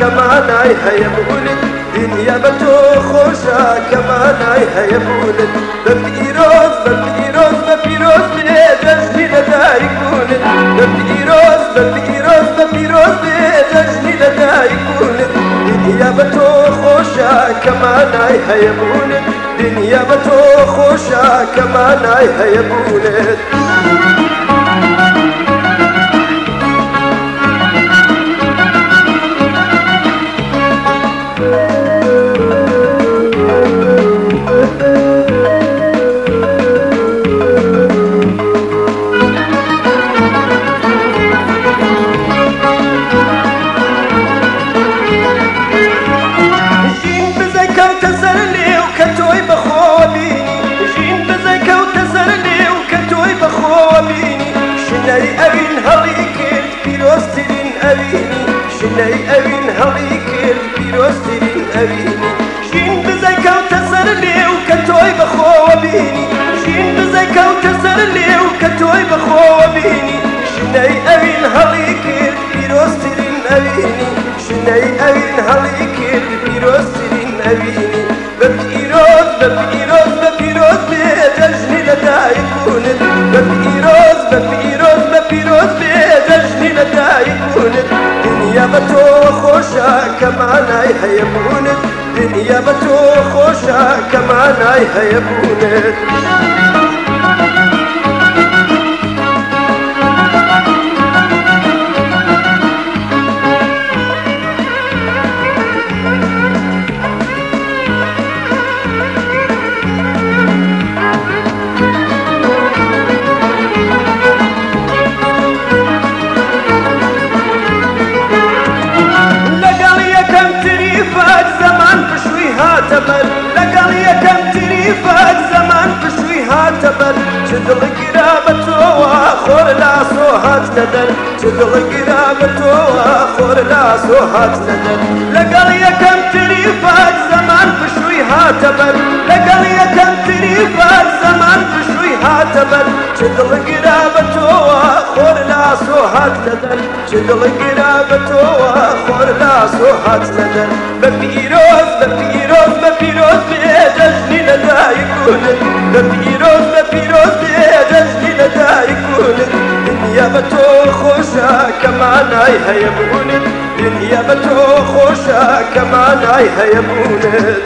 كمانای هەیە بوونت دنیا بە تۆ خۆشە کەمانای هەیە بوونت بە پیرۆز بە پیرۆز بە پیرۆز بێ دەژنی لەدایک بوونت بە پیرۆز بە پیرۆز بە پیرۆز بێ دەژنی لەدایک بوونت دنیا بە تۆ خۆشە کەمانای هەیە بوونت دنیا بە تۆ خۆشە کەمانای هەیە بوونت شنەی ئەوین هەڵی کرد پیرۆزترین ئەوینی ژین بزەی کەوتە سەر لێو کە تۆی بەخۆوە بینی ژین بزەی کەوتە سەر لێو کە تۆی بەخۆوە بینی شنەی ئەوین هەڵی کرد پیرۆزترین ئەوینی شنەی ئەوین هەڵی کرد پیرۆزترین ئەوینی بە پیرۆز بە پیرۆز بە پیرۆز بێ دەژنی لەدایک بوونت بە پیرۆز بە پیرۆز بە پیرۆز بێ دەژنی لەدایک بوونت دنیا بە تۆ خۆشە کەمانای هەیە بوونت دنیا بە تۆ خۆشە کەمانای هەیە بوونت لەگەڵ یەکەم تریفات زەمان پشووی هاتە بەر چ دڵی گرا بە تۆوە خۆر لاسۆ هات نەدەر چ دڵی گرا بە تۆوە خۆر لاسۆ هات نەدەر لەگەڵ یەکەم تریفات زەمان پشووی هاتە بەر لەگەڵ یەکەم تریفات زەمان پشووی هاتە بەر چ دڵی گرا بە تۆوە خۆر لاسۆ هات نەدەر چ دڵی گرا بە تۆوە خۆر لاسۆ هات نەدەر بە پیرۆز بە پیرۆز بە پیرۆز بێ دەژنی لەدایک بوونت بە پیرۆز بە پیرۆز بێ دەژنی لەدایک بوونت دنیا بە تۆ خۆشە کەمانای هەیە بوونت دنیا بە تۆ خۆشە کەمانای هەیە بوونت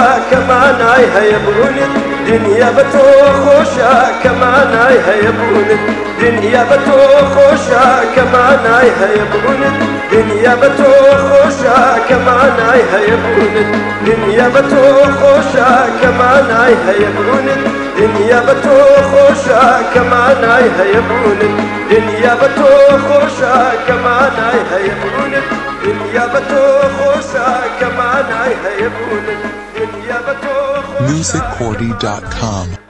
كماناي هيبون دنيا بتو خوشا كماناي هيبون دنيا بتو خوشا كماناي هيبون دنيا بتو خوشا كماناي هيبون دنيا بتو خوشا كماناي هيبون دنيا بتو خوشا كماناي هيبون دنيا بتو خوشا كماناي هيبون دنيا بتو خوشا كماناي هيبون دنيا بتو musiccordy.com